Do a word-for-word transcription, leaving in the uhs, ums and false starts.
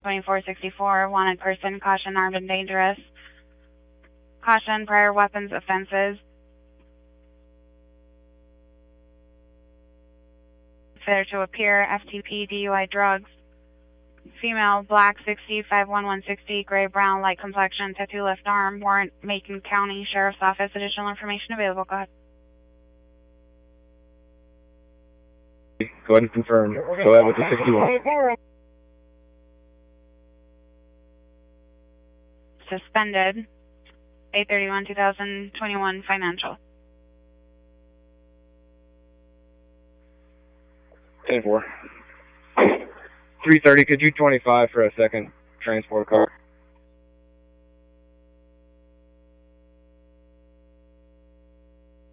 twenty-four sixty-four, wanted person, caution, armed and dangerous. Caution, prior weapons offenses. Failure to appear, F T P, D U I, drugs. Female, black, sixty, five one one sixty, gray, brown, light complexion, tattoo left arm, warrant, Macon County Sheriff's Office, additional information available. Go ahead. Go ahead and confirm. Go ahead with the sixty-one. Suspended, eight thirty-one two thousand twenty-one, financial. ten four. three thirty, could you twenty-five for a second transport car?